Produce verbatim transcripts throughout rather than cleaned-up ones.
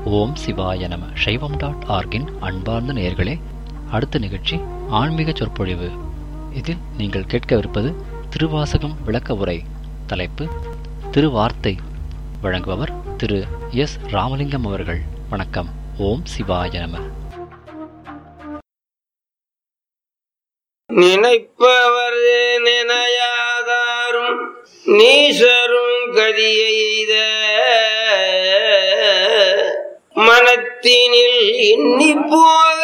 ஓம் சிவாய நம. சைவம் டாட் ஆர்கின் அன்பார்ந்த நேயர்களே, அடுத்த நிகழ்ச்சி ஆன்மீக சொற்பொழிவு. இதில் நீங்கள் கேட்கவிருப்பது திருவாசகம் விளக்க உரை. தலைப்பு திருவார்த்தை. வழங்குபவர் திரு எஸ் ராமலிங்கம் அவர்கள். வணக்கம். ஓம் சிவாய நம. நினைப்பவர் நினையாதாரும் நீசரும் கதியெய்த மனத்தினில் எண்ணி போக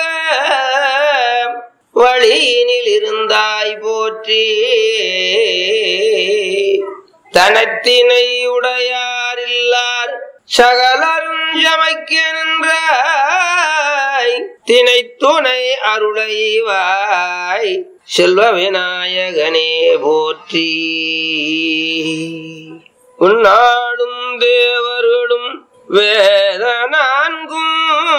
வழியினில் இருந்தாய் போற்றி. தனத்தினை உடையாரில்லார் சகலரும் சமைக்க நின்றாய் தினை துணை அருளைவாய் செல்வ விநாயகனே போற்றி. உன்னாடும் தேவர்களும் வேத நான்கும்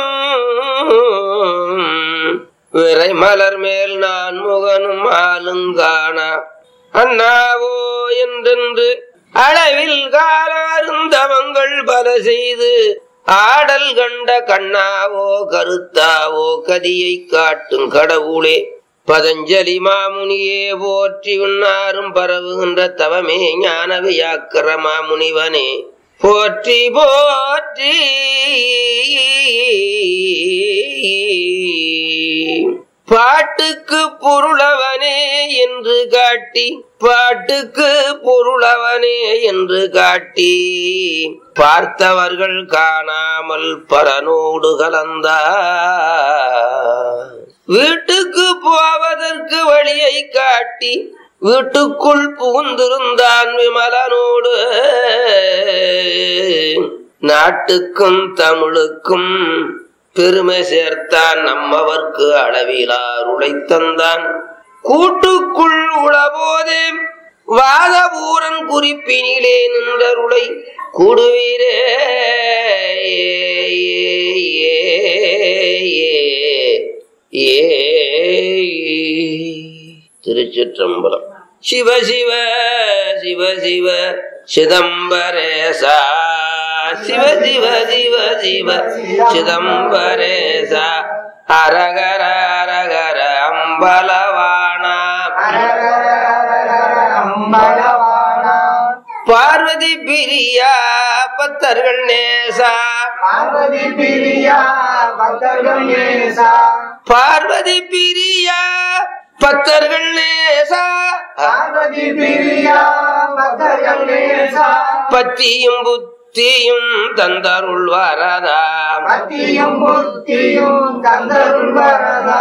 விரை மலர் மேல் நான் முகனும் ஆளுங்கான அண்ணாவோ என்றென்று அளவில் காலாருந்தவங்கள் பல செய்து ஆடல் கண்ட கண்ணாவோ கருத்தாவோ கதியை காட்டும் கடவுளே பதஞ்சலி மாமுனியே போற்றி. உன்னாரும் பரவுகின்ற தவமே ஞான வியாக்கர மாமுனிவனே போற்றி போற்றி. பாட்டுக்கு பொருளவனே என்று காட்டி பாட்டுக்கு பொருளவனே என்று காட்டி பார்த்தவர்கள் காணாமல் பரனோடு கலந்தார். வீட்டுக்கு போவதற்கு வழியை காட்டி வீட்டுக்குள் புகுந்திருந்தான் விமலனோடு. நாட்டுக்கும் தமிழுக்கும் பெருமை சேர்த்தான் நம்மவர்க்கு அளவிலார் உழைத்தந்தான். கூட்டுக்குள் உளபோதே வாதபூரன் குறிப்பினிலே நின்றருளை கூடுவீரே. ஏ திருச்சிற்றம்பலம். சிவ சிவ சிவ சிவ சிதம்பரேசா சிவ சிவ சிவ சிவ சிதம்பரேசா அரகர அரகர அம்பலவானா பார்வதி பிரியா பத்தர்கள் நேசா பார்வதி பிரியா பத்தர்கள் நேசா பார்வதி பிரியா பத்தர்கள் நேசா பார்வதி பிரியா பத்தர்கள் நேசா பத்தியும் புத்தியும் தந்தருள் வரதா பத்தியும் புத்தியும் தந்தருள் வரதா.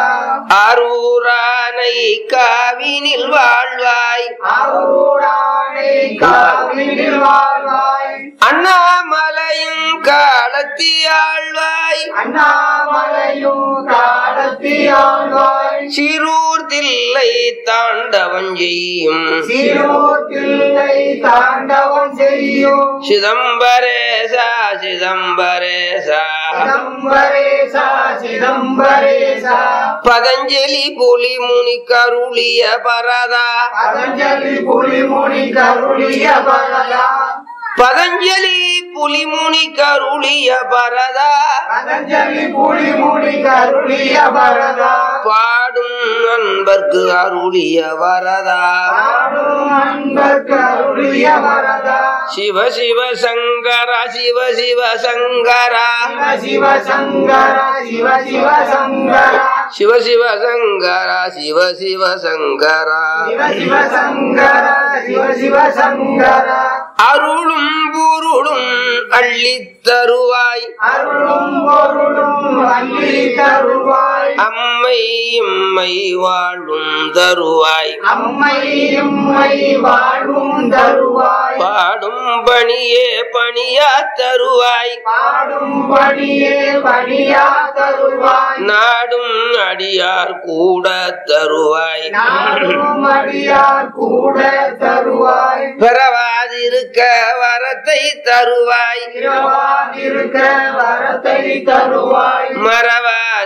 அரூரானை காவினில் வாழ்வாய் அரூரானை காவினில் வாழ்வாய் அண்ணாமலையும் காலத்தியாழ்வாய் அண்ணாமலையும் காலத்தியாழ்வாய் சிறூர் தில்லை தாண்டவம் செய்யும் சிறூர் தில்லை தாண்டவம் செய்யும் சிதம்பரேசா சிதம்பரேசா சிதம்பரேசா சிதம்பரேசா பதஞ்சலி புலி முனி கருளிய பரதா பதஞ்சலி புலி முனி கருளிய பரதா பதஞ்சலி புலிமுனி கருளிய பரதா பதஞ்சலி புலிமுனி கருளிய பரதா பாடும் அன்பர்க்கு அருளிய வரதா பாடும் அன்பர்க்கு அருளிய வரதா. சிவ சிவ சங்கரா சிவ சிவ சங்கரா சிவ சங்கரா சிவ சிவ சங்கரா சிவ சிவ சங்கரா சிவ சிவ சங்கரா சிவ சிவ சங்கரா சிவ சிவ சங்கரா. அருளும் பொருளும் அள்ளி தருவாய் அருளும் பொருளும் அள்ளி தருவாய் அம்மை எம்மை வாழும் தருவாய் அம்மை எம்மை வாழும் தருவாய் பாடும் பணியே பணியா தருவாய் பாடும் பணியே பணியா தருவாய் நாடும் அடியார் கூட தருவாய் நாடும் அடியார் கூட தருவாய் பெறவாதிருக்க வரத்தை தருவாய் வரத்தை தருவாய் மறவாதிருக்க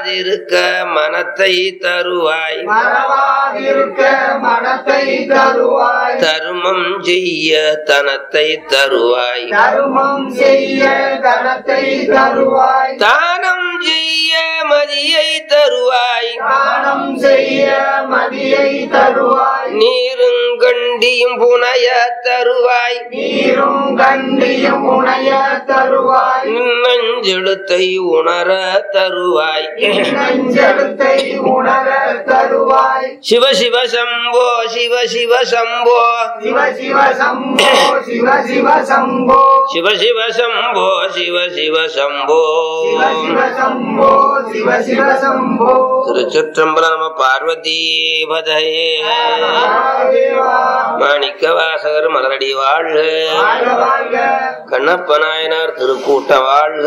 மறவாதிருக்க மனத்தை தருவாய் மறவாதிருக்க மனத்தை தருவாய் தருமம் செய்ய தனத்தை தருவாய் தருமம் செய்ய தனத்தை தருவாய் தானம் செய்ய மதியை தருவாய் தானம் செய்ய மதியை தருவாய் நீருங்கண்டியும் புனைய தருவாய் நீரும் கண்டியும் உணைய தருவாய் நஞ்செழுத்தை உணர தருவாய் நெஞ்செழுத்தை உணர தருவாய் சிவ சிவ சம்போ சிவ சிவ சம்போ சிவ சிவ சம்போ சிவ சிவ சம்போ சிவ சிவ சம்போ சிவ சிவ சம்போ சிவ சிவ சம்போ சிவ சிவ சம்போ திருச்சிற்றம்பலம். நம பார்வதி பதையே. மாணிக்க வாசகர் மலரடி வாழ்க. வாழ்க வாழ்க கண்ணப்ப நாயனார் திருக்கூட்ட வாழ்க.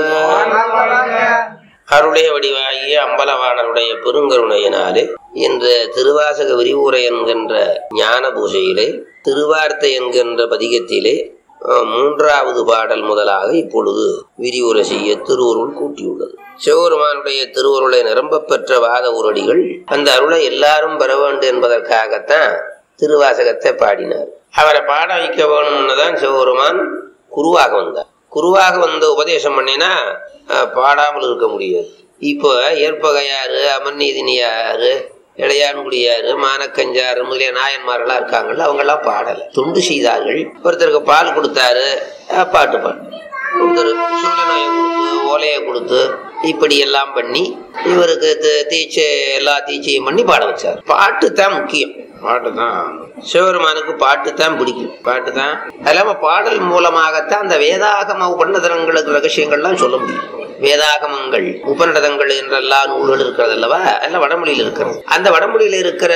அருளே வடிவாகிய அம்பலவாணருடைய பெருங்கருணையினாலே இந்த திருவாசக விரிவுரை என்கின்ற ஞான பூஜையிலே திருவார்த்தை என்கின்ற பதிகத்திலே மூன்றாவது பாடல் முதலாக இப்பொழுது விரிவுரை செய்ய திருவருள் கூட்டியுள்ளது. சிவபெருமானுடைய திருவருளை நிரம்ப பெற்ற வாத உரடிகள் அந்த அருளை எல்லாரும் பெற வேண்டும் என்பதற்காகத்தான் திருவாசகத்தை பாடினார். அவரை பாட வைக்க வேணும்னுதான் சிவபெருமான் குருவாக வந்தார். குருவாக வந்து உபதேசம் பண்ணினா பாடாமல் இருக்க முடியாது. இப்போ ஏற்பகையாறு, அமர்நீதினியாரு, இளையான்குடியாரு, மானக்கஞ்சாறு முதலிய நாயன்மாரெல்லாம் இருக்காங்கல்ல, அவங்க எல்லாம் பாடல, தொண்டு செய்தார்கள். ஒருத்தருக்கு பால் கொடுத்தாரு, பாட்டு பாடு. ஒருத்தர் சூழ்நிலையை கொடுத்து ஓலையை கொடுத்து இப்படி எல்லாம் பண்ணி இவருக்கு தீட்சை எல்லா தீட்சையும் பண்ணி பாட வச்சார். பாட்டு தான் முக்கியம். பாட்டு தான் சிவபெருமானுக்கு பாட்டு தான் பிடிக்கும். பாட்டு தான் அது இல்லாம பாடல் மூலமாகத்தான் அந்த வேதாகம உபநிடதங்களுக்கு ரகசியங்கள்லாம் சொல்ல முடியும். வேதாகமங்கள் உபநிடதங்கள் என்றெல்லாம் நூல்கள் இருக்கிறது அல்லவா, எல்லாம் வடமொழியில் இருக்கிறது. அந்த வடமொழியில இருக்கிற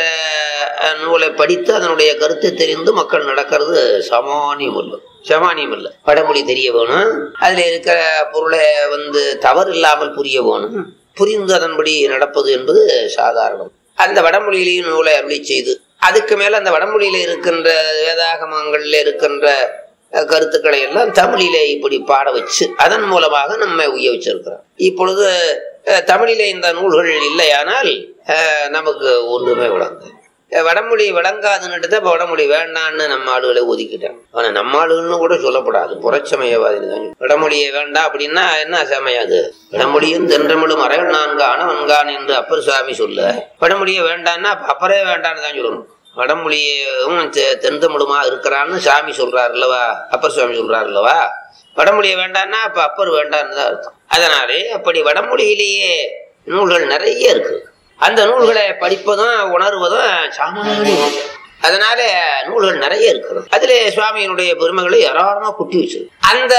நூலை படித்து அதனுடைய கருத்தை தெரிந்து மக்கள் நடக்கிறது சாமானியம் இல்லை, சாமானியம் இல்லை. வடமொழி தெரிய வேணும், அதுல இருக்கிற பொருளை வந்து தவறு இல்லாமல் புரிய வேணும், புரிந்து அதன்படி நடப்பது என்பது சாதாரணம். அந்த வடமொழியிலேயும் நூலை அருளி செய்து அதுக்கு மேல அந்த வடமொழியில இருக்கின்ற வேதாகமங்கள்ல இருக்கின்ற கருத்துக்களை எல்லாம் தமிழிலே இப்படி பாட வச்சு அதன் மூலமாக நம்ம உய்ய வச்சிருக்கிறோம். இப்பொழுது தமிழிலே இந்த நூல்கள் இல்லையானால் நமக்கு ஒன்றுமே விளங்கு. வடமொழி விளங்காதுன்னுட்டு தான் வடமொழி வேண்டான்னு நம்ம ஆளுகளை ஒதுக்கிட்டாங்க. ஆனா நம்ம ஆளுன்னு கூட சொல்லப்படாது, புறச்சமயவாதின்னு தான். வடமொழியை வேண்டாம் அப்படின்னா என்ன சமயாது? வடமொழியும் தென்றமிழும் அறைகள் நான்கான வன்கான் என்று அப்பர் சுவாமி சொல்ல, வடமொழியை வேண்டான்னா அப்பறே வேண்டான்னு தான் சொல்லணும். வடமொழியும் தென்தமிழுமா இருக்கிறான்னு சாமி சொல்றாரு இல்லவா, அப்பர் சுவாமி சொல்றாரு இல்லவா. வடமொழியை வேண்டான்னா அப்ப அப்பர் வேண்டான்னு தான் அர்த்தம். அதனாலே அப்படி வடமொழியிலேயே நூல்கள் நிறைய இருக்கு. அந்த நூல்களை படிப்பதும் உணர்வதும் சாமானியம். அதனால நூல்கள் நிறைய இருக்கிறது. அதுல சுவாமியினுடைய பெருமைகளை ஏராளமா குட்டி வச்சு அந்த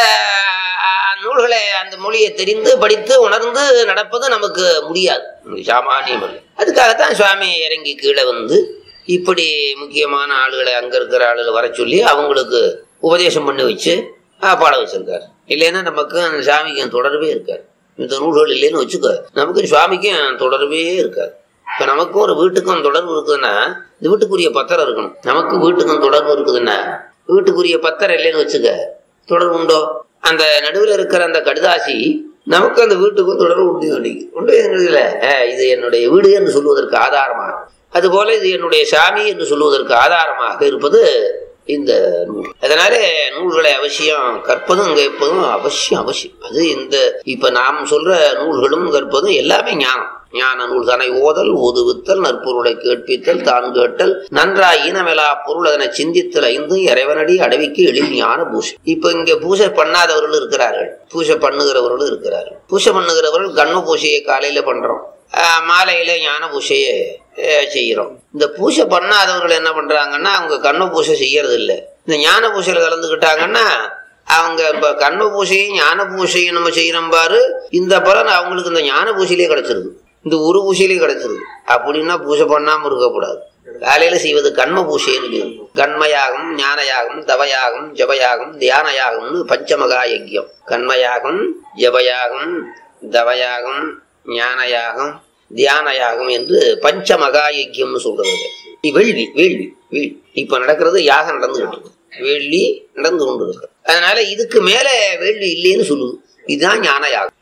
நூல்களை அந்த மொழியை தெரிந்து படித்து உணர்ந்து நடப்பது நமக்கு முடியாது, சாமானியம் இல்லை. அதுக்காகத்தான் சுவாமி இறங்கி கீழே வந்து இப்படி முக்கியமான ஆளுகளை அங்க இருக்கிற ஆளுகளை வர சொல்லி அவங்களுக்கு உபதேசம் பண்ணி வச்சு பாட வச்சிருக்காரு. இல்லைன்னா நமக்கு அந்த சாமிக்கு தொடர்பே இருக்காரு. இந்த நூல்கள் இல்லைன்னு வச்சுக்க, நமக்கு சுவாமிக்கும் தொடர்பே இருக்காது. இப்ப நமக்கும் ஒரு வீட்டுக்கும் தொடர்பு இருக்குதுன்னா இந்த வீட்டுக்குரிய பத்திரம் இருக்கணும். நமக்கு வீட்டுக்கும் தொடர்பு இருக்குதுன்னா வீட்டுக்குரிய பத்திரம் இல்லைன்னு வச்சுக்க, தொடர்பு உண்டோ? அந்த நடுவில் இருக்கிற அந்த கடுதாசி நமக்கு அந்த வீட்டுக்கும் தொடர்பு உண்டு உண்டு இல்ல. இது என்னுடைய வீடு என்று சொல்வதற்கு ஆதாரமாக, அதுபோல இது என்னுடைய சாமி என்று சொல்வதற்கு ஆதாரமாக இருப்பது இந்த நூல். அதனால நூல்களை அவசியம் கற்பதும் கேட்பதும் அவசியம் அவசியம். அது இந்த இப்ப நாம் சொல்ற நூல்களும் கற்பதும் எல்லாமே ஞானம். ஞான நூல் தானே ஓதல், ஓதுவித்தல், நற்பொருளை கேட்பித்தல், தான் கேட்டல், நன்றாய் ஈனமெலா பொருள் அதனை சிந்தித்தல் ஐந்து இறைவனடி அடவிக்கு எழில் ஞான பூசை. இப்ப இங்க பூசை பண்ணாதவர்களும் இருக்கிறார்கள், பூசை பண்ணுகிறவர்களும் இருக்கிறார்கள். பூசை பண்ணுகிறவர்கள் கண்ண பூசையை காலையில பண்றோம், மாலையில ஞான பூசையை செய்யறோம். இந்த பூசை பண்ணாதவர்கள் என்ன பண்றாங்கன்னா அவங்க கண்ண பூசை செய்யறது இல்லை. இந்த ஞான பூசையில கலந்துக்கிட்டாங்கன்னா அவங்க இப்ப கண்ண பூசையும் ஞான பூசையும் நம்ம செய்யறோம் பாரு, இந்த பலன் அவங்களுக்கு இந்த ஞான பூசையிலே கிடைச்சிருது, இந்த ஒரு பூசையிலே கிடைச்சிருது. அப்படின்னா பூசை பண்ணாம இருக்கக்கூடாது. காலையில செய்வது கண்ம பூசைன்னு, கண்மயாகம், ஞானயாகம், தவயாகம், ஜபயாகம், தியானயாகம்னு பஞ்சமகா யஜ்யம். கண்மயாகம், ஜபயாகம், தவயாகம், ஞானயாகம், தியானயாகம் என்று பஞ்சமகா யஜ்யம்னு சொல்றது. வேள்வி வேள்வி வேள்வி இப்ப நடக்கிறது, யாகம் நடந்துகிட்டு இருக்கு, வேள்வி நடந்து கொண்டு இருக்கு. அதனால இதுக்கு மேல வேள்வி இல்லைன்னு சொல்லுது. இதுதான் ஞான யாகம்.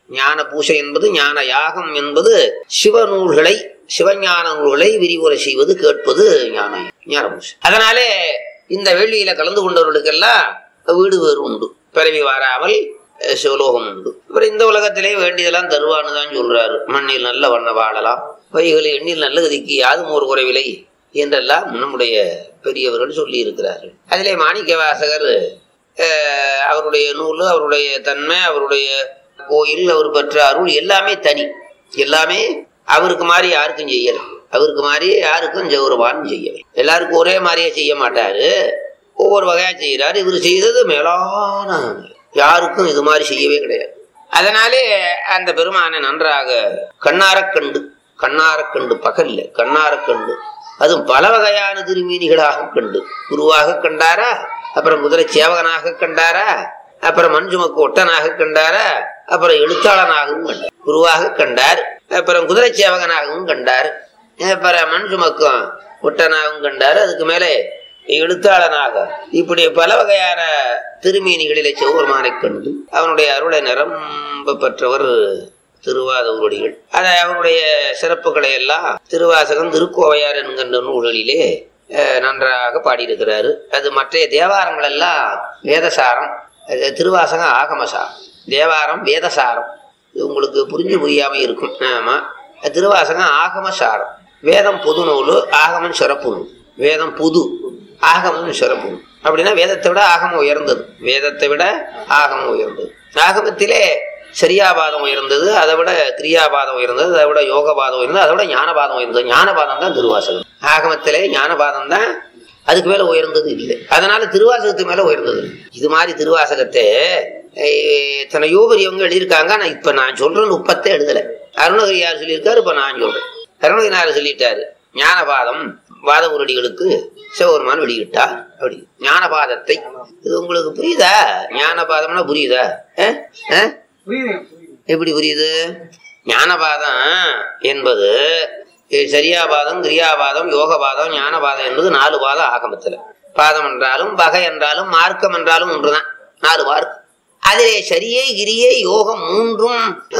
ஞான பூசை என்பது ஞான யாகம் என்பது சிவநூல்களை சிவஞான நூல்களை விரிவுரை செய்வது கேட்பது ஞான ஞான பூசை. அதனாலே இந்த வேள்வியில கலந்து கொண்டவர்களுக்கெல்லாம் வீடு வேறு உண்டு, பிறவி வாராமல் சிவலோகம் உண்டு. அப்புறம் இந்த உலகத்திலே வேண்டியதெல்லாம் தருவான்னு தான் சொல்றாரு. மண்ணில் நல்ல வண்ண வாழலாம், வைகளை எண்ணில் நல்ல கதிக்கு யாதும் ஒரு குறைவில்லை என்றெல்லாம் நம்முடைய பெரியவர்கள் சொல்லி இருக்கிறார்கள். அதிலே மாணிக்க வாசகர் அவருடைய நூல், அவருடைய தன்மை, அவருடைய கோயில், அவர் பெற்ற அருள் எல்லாமே தனி. எல்லாமே அவருக்கு மாதிரி யாருக்கும் செய்யல, அவருக்கு மாதிரி யாருக்கும் ஜெவருவான்னு செய்யல. எல்லாருக்கும் ஒரே மாதிரியே செய்ய மாட்டாரு, ஒவ்வொரு வகையா செய்யறாரு. இவர் செய்தது மேலான, யாருக்கும் இது மாதிரி செய்யவே கிடையாது. அதனாலே அந்த பெருமானை நன்றாக கண்ணார கண்டு, கண்ணார கண்டு பகல்ல கண்ணார கண்டு, அதுவும் பல வகையான திருமீனிகளாக கண்டு, குருவாக கண்டாரா, அப்புறம் குதிரை சேவகனாக கண்டாரா, அப்புறம் மஞ்சுமக்கு ஒட்டனாக கண்டாரா, அப்புறம் எழுத்தாளனாகவும் கண்டார். குருவாக கண்டார், அப்புறம் குதிரை சேவகனாகவும் கண்டார், அப்புறம் மஞ்சுமக்கும் ஒட்டனாகவும் கண்டார், அதுக்கு மேலே எழுத்தாளனாக, இப்படி பல வகையான திருமீனிகளிலே சிவபெருமானை கண்டு அவனுடைய அருளை நிரம்ப பெற்றவர் திருவாதூரடிகள். அதை அவருடைய சிறப்புகளை எல்லாம் திருவாசகம், திருக்கோவையார் என்கின்ற நூல்களிலே நன்றாக பாடியிருக்கிறாரு. அது மற்ற தேவாரங்கள் எல்லாம் வேதசாரம், திருவாசகம் ஆகமசாரம், தேவாரம் வேதசாரம். இது உங்களுக்கு புரிஞ்சு புரியாம இருக்கும். ஆமா, திருவாசகம் ஆகமசாரம். வேதம் புது நூல், ஆகமம் சிறப்பு நூல். வேதம் புது, ஆகமம் சிறப்பு நூல். அப்படின்னா வேதத்தை விட ஆகமம் உயர்ந்தது, வேதத்தை விட ஆகமம் உயர்ந்தது. ஆகமத்திலே சரியாபாதம் உயர்ந்தது, அதை விட கிரியாபாதம் உயர்ந்தது, அதை விட யோகபாதம் உயர்ந்தது, அதை விட ஞானபாதம் உயர்ந்தது. ஞானபாதம் தான் திருவாசகம். ஆகமத்திலே ஞானபாதம் தான், அதுக்கு மேல உயர்ந்தது இல்லை. அதனால திருவாசகத்துக்கு மேல உயர்ந்தது. இது மாதிரி திருவாசகத்தை எத்தனையோ பெரியவங்க எழுதியிருக்காங்க. நான் இப்ப நான் சொல்றேன், நுட்பத்தை எழுதல. அருணகிரியார் சொல்லியிருக்காரு, இப்ப நான் சொல்றேன். அருணகிரியார் சொல்லிட்டாரு, ஞானபாதம் வாதபுரடிகளுக்கு சிவபெருமான் வெளியிட்டார். அப்படி ஞானபாதத்தை, இது உங்களுக்கு புரியுதா? ஞானபாதம்னா புரியுதா? எப்படி புரியுது? ஞானபாதம் என்பது சரியாபாதம், கிரியாபாதம், யோகபாதம், ஞானபாதம் என்பது நாலு பாதம் ஆகமத்துல. பாதம் என்றாலும் வகை என்றாலும் மார்க்கம் என்றாலும் ஒன்றுதான், நாலு மார்க்கம். அதிலே சரியை, கிரியை, யோகம் மூன்றும்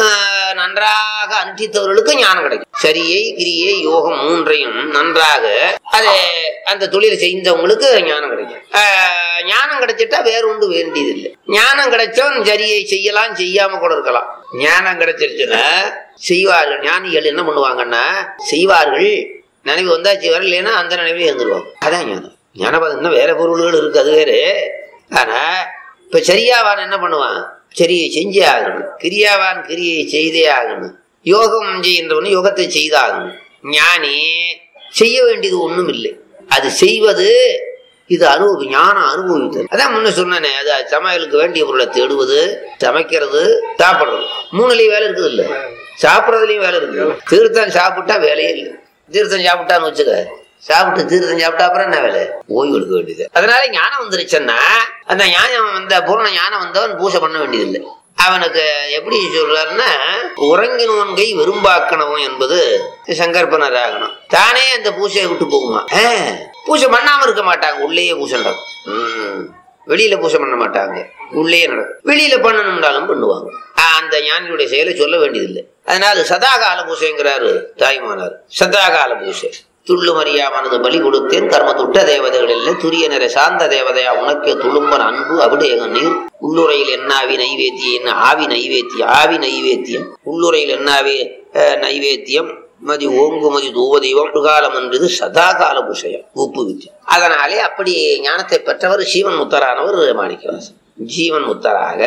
நன்றாக அனுஷ்டித்தவர்களுக்கு ஞானம் கிடைக்கும். சரியை, கிரியை, யோகம் மூன்றையும் நன்றாக அதை அந்த தொழில் செய்தவங்களுக்கு ஞானம் கிடைக்கும். ஞானம் கிடைச்சிட்டா வேற ஒன்று வேண்டியது இல்லை. ஞானம் கிடைச்சவன் சரியை செய்யலாம், செய்யாம கூட இருக்கலாம். ஞானம் கிடைச்சிருச்சுன்னா செய்வார்கள். ஞானிகள் என்ன பண்ணுவாங்கன்னா செய்வார்கள், நினைவு வந்தா செய்வார்கள், இல்லைன்னா அந்த நினைவே இருந்துருவாங்க. அதான் ஞானம். ஞானபாதம் இன்னும் வேற பொருள்கள் இருக்கு, அது வேறு. ஆனா இப்ப சரியாவான் என்ன பண்ணுவான்? சரியை செஞ்சே ஆகணும். கிரியாவான் கிரியை செய்தே ஆகணும். யோகம் செய்கின்றவனு யோகத்தை செய்தாகணும். ஞானி செய்ய வேண்டியது ஒண்ணும் இல்லை, அது செய்வது. இது அனுபவி, ஞானம் அனுபவித்தல். அதான் முன்ன சொன்னேனே, அது சமையலுக்கு வேண்டிய பொருளை தேடுவது, சமைக்கிறது, சாப்பிடுறது. மூணுலயும் வேலை இருக்குது இல்ல? சாப்பிட்றதுலயும் வேலை இருக்குது. தீர்த்தம் சாப்பிட்டா வேலையே இல்லை. தீர்த்தம் சாப்பிட்டான்னு வச்சுக்க, சாப்பிட்டு தீர்த்தம் சாப்பிட்டா அப்புறம் என்ன வேலை? ஓய்வு எடுக்க வேண்டியது. அதனால ஞானம் வந்துருச்சுன்னா அந்த ஞானம் வந்த பூர்ண ஞானம் வந்தவன் பூசை பண்ண வேண்டியது இல்லை. அவனுக்கு எப்படி சொல்றாருன்னா, உறங்கினவன் கை விரும்பாக்கணும் என்பது சங்கற்பனர் ஆகணும். தானே அந்த பூசையை விட்டு போகுமா? பூசை பண்ணாம இருக்க மாட்டாங்க, உள்ளேயே பூசை நடக்கும். உம் வெளியில பூசை பண்ண மாட்டாங்க, உள்ளேயே நடக்கும். வெளியில பண்ணணும்னாலும் பண்ணுவாங்க. அந்த ஞானியுடைய செயலை சொல்ல வேண்டியதில்லை. அதனால சதாகால பூசைங்கிறாரு தாய்மானார். சதாகால பூசை. துள்ளு மரியாமனது பலி கொடுத்தேன் கர்ம துட்ட தேவதைகளில் துரிய நிறை சார்ந்த தேவதையா உனக்கே துளும்பன் அன்பு அவிடேக நீர் உள்ளுரையில் என்னாவி நைவேத்தியம் ஆவி நைவேத்தியம் ஆவி நைவேத்தியம் உள்ளுரையில் என்னாவே நைவேத்தியம் மதி ஓங்கு மதி தூவதீபம் காலம் என்றது சதாகால பூசையம் உப்பு வித்து. அதனாலே அப்படி ஞானத்தை பெற்றவர் ஜீவன் முத்தரானவர் மாணிக்கவாசன். ஜீவன் முத்தராக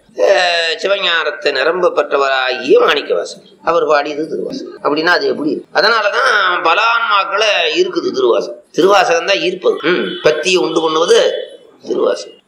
சிவஞானத்தை நிரம்ப பெற்றவராகிய மாணிக்கவாசன் அவர் பாடியது திருவாசகம். அப்படின்னா அது எப்படி? அதனாலதான் பல ஆன்மாக்களை இருக்குது திருவாசகம். திருவாசகம் தான் ஈர்ப்பது. உம் பத்தியை உண்டு பண்ணுவது திருவாசகம்.